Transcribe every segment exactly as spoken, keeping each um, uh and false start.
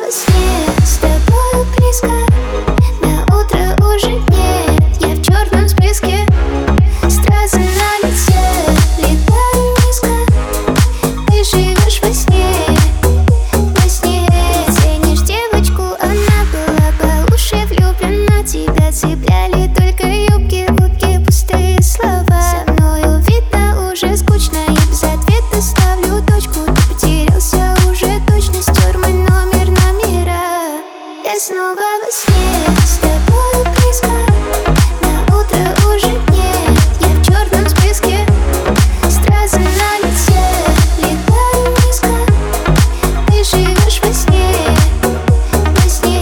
во сне с тобой близко, на утро уже нет. Я в черном списке, стразы на лице, летаю низко. Ты живешь во сне, во сне. Ценишь девочку, она была получше влюблена. Тебя цепляли только юбки, утки, пустые слова. Со мною видно уже скучно, и без ответа ставлю точку. Ты потерялся уже, точно стер мой номер номера. Я снова во сне с тобой близко, на утро уже нет. Я в черном списке, стразы на лице, летаю низко. Ты живешь во сне, во сне.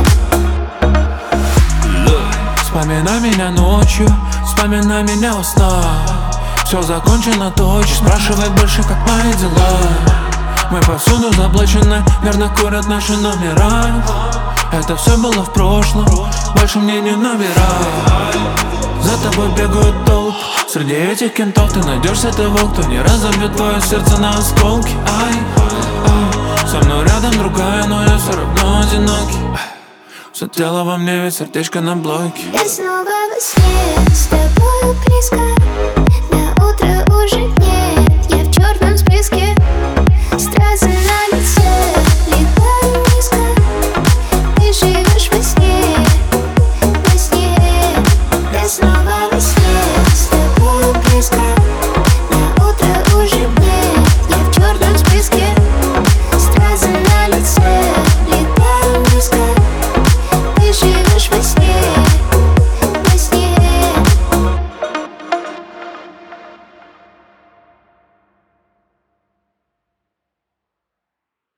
Вспоминай меня ночью, вспоминай меня во снах. Все закончено точно, спрашивай больше, как мои дела. Мы повсюду заблочены, верно курят наши номера. Это все было в прошлом, больше мне не набирай. За тобой бегают толпы, среди этих кентов ты найдешься того, кто не разобьет твое сердце на осколки. Ай, ай, со мной рядом другая, но я все равно одинокий. Все тело во мне, ведь сердечко на блоке. Я снова во сне с тобой близко, на утро уже